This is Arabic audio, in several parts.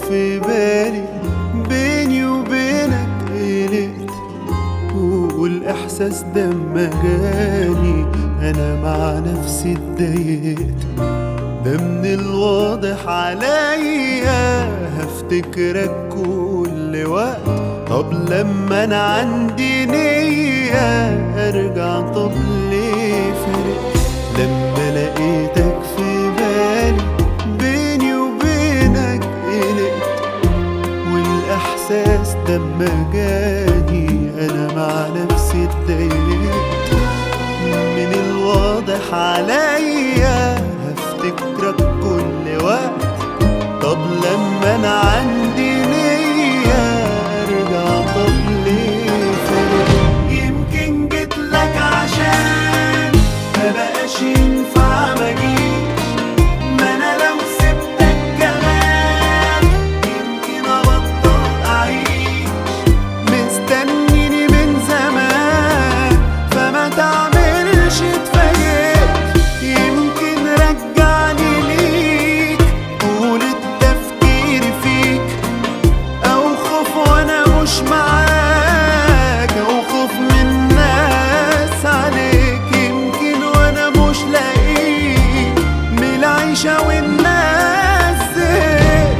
في بالي بيني وبينك قلقت، والإحساس ده اما جاني أنا مع نفسي اتضايقت. ده من الواضح عليا هفتكرك كل وقت. طب لما أنا عندي نية أرجع، طب ليه فرقت؟ لما لقيتك في بالي بيني وبينك قلقت، والإحساس ده اما جاني أنا مع نفسي اتضايقت. من الواضح عليا هفتكرك كل وقت. طب لما أنا عندي نية أرجع، طب ليه فرق؟ يمكن جيتلك عشان مبقاش ينفع مجيش، ما أنا لو سبتك كمان يمكن أبطل أعيش. مستنيني من زمان فما تعملش اتفاجئت. يمكن رجعني ليك طول التفكير فيك، أو خوف وأنا مش معاك، أو خوف من الناس عليك. يمكن وأنا مش لاقيك من العيشة والناس زهقت.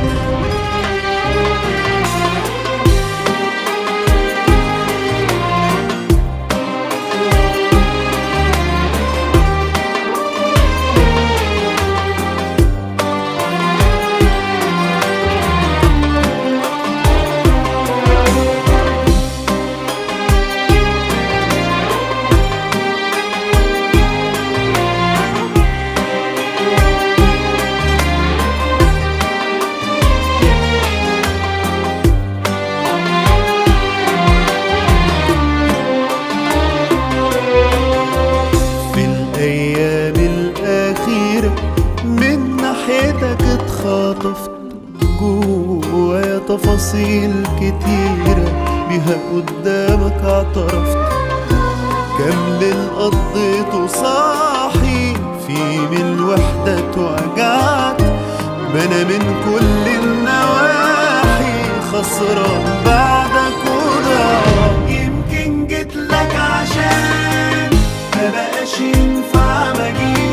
الأيام الأخيرة من ناحيتك اتخاطفت، جوايا تفاصيل كتيرة بيها قدامك اعترفت. كام ليل قضيته صاحي في من الوحدة اتوجعت، ما أنا من كل النواحي خسران بعدك وضاعت. يمكن جيتلك عشان مبقاش ينفع مجيش،